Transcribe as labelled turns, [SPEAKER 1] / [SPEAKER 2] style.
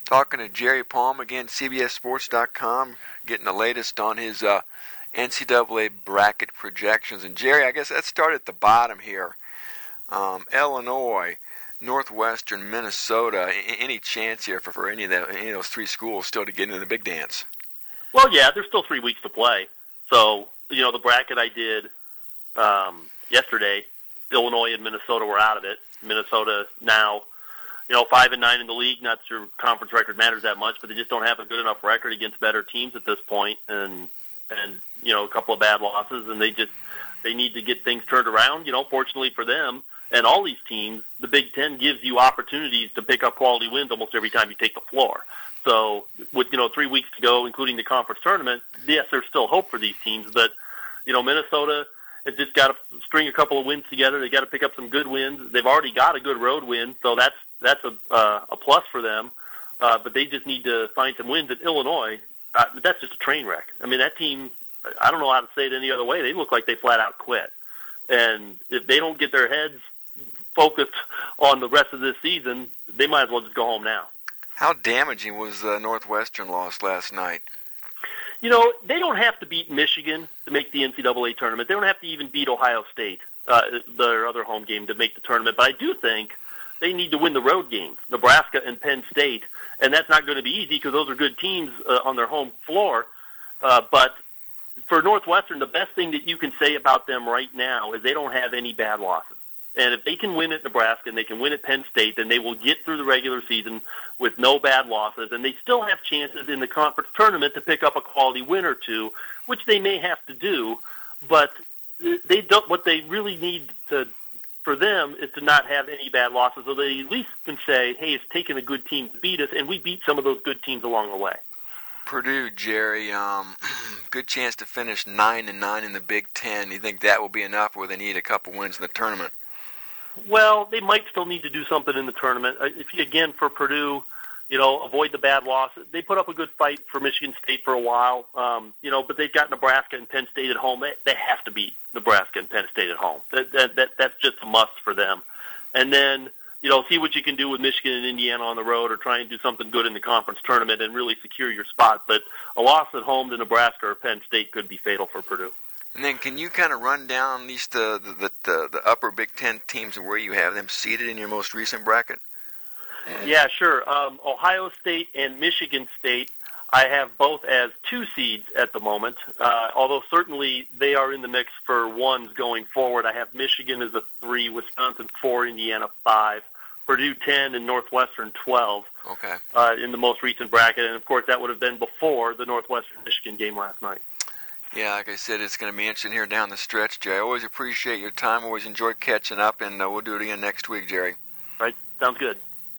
[SPEAKER 1] Talking to Jerry Palm again, CBSSports.com, getting the latest on his NCAA bracket projections. And Jerry, I guess let's start at the bottom here. Illinois, Northwestern, Minnesota. Any chance here for any of those three schools still to get into the big dance?
[SPEAKER 2] Well, yeah, there's still 3 weeks to play. So, the bracket I did yesterday, Illinois and Minnesota were out of it. Minnesota now, 5-9 in the league. Not sure conference record matters that much, but they just don't have a good enough record against better teams at this point, and a couple of bad losses, and they need to get things turned around. Fortunately for them and all these teams, the Big Ten gives you opportunities to pick up quality wins almost every time you take the floor. So with 3 weeks to go, including the conference tournament, yes, there's still hope for these teams, but Minnesota has just got to string a couple of wins together. They got to pick up some good wins. They've already got a good road win, so that's a plus for them. But they just need to find some wins. At Illinois, that's just a train wreck. I mean, that team, I don't know how to say it any other way. They look like they flat out quit. And if they don't get their heads focused on the rest of this season, they might as well just go home now.
[SPEAKER 1] How damaging was the Northwestern loss last night?
[SPEAKER 2] They don't have to beat Michigan to make the NCAA tournament. They don't have to even beat Ohio State, their other home game, to make the tournament. But I do think they need to win the road games, Nebraska and Penn State. And that's not going to be easy because those are good teams on their home floor. But for Northwestern, the best thing that you can say about them right now is they don't have any bad losses. And if they can win at Nebraska and they can win at Penn State, then they will get through the regular season with no bad losses. And they still have chances in the conference tournament to pick up a quality win or two, which they may have to do. But they don't. What they really need for them is to not have any bad losses, so they at least can say, hey, it's taken a good team to beat us, and we beat some of those good teams along the way.
[SPEAKER 1] Purdue, Jerry, good chance to finish 9-9 in the Big Ten. You think that will be enough, or they need a couple wins in the tournament?
[SPEAKER 2] Well, they might still need to do something in the tournament. Again, for Purdue, avoid the bad loss. They put up a good fight for Michigan State for a while, but they've got Nebraska and Penn State at home. They have to beat Nebraska and Penn State at home. That's just a must for them. And then, see what you can do with Michigan and Indiana on the road, or try and do something good in the conference tournament and really secure your spot. But a loss at home to Nebraska or Penn State could be fatal for Purdue.
[SPEAKER 1] And then can you kind of run down at least the upper Big Ten teams and where you have them seated in your most recent bracket?
[SPEAKER 2] Yeah, sure. Ohio State and Michigan State, I have both as 2 seeds at the moment, although certainly they are in the mix for ones going forward. I have Michigan as a 3, Wisconsin 4, Indiana 5, Purdue 10, and Northwestern 12 in the most recent bracket. And, of course, that would have been before the Northwestern-Michigan game last night.
[SPEAKER 1] Yeah, like I said, it's going to be interesting here down the stretch, Jerry. I always appreciate your time. Always enjoy catching up, and we'll do it again next week, Jerry.
[SPEAKER 2] Right. Sounds good.